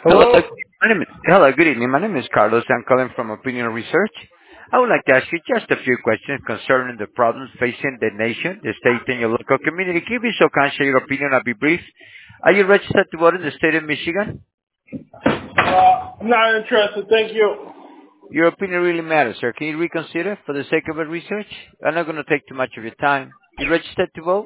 Hello. Hello. Hello. Good evening. My name is Carlos. I'm calling from Opinion Research. I would like to ask you just a few questions concerning the problems facing the nation, the state, and your local community. Can you be so kind, share your opinion? I'll be brief. Are you registered to vote in the state of Michigan? I'm not interested. Thank you. Your opinion really matters, sir. Can you reconsider for the sake of the research? I'm not going to take too much of your time. You registered to vote?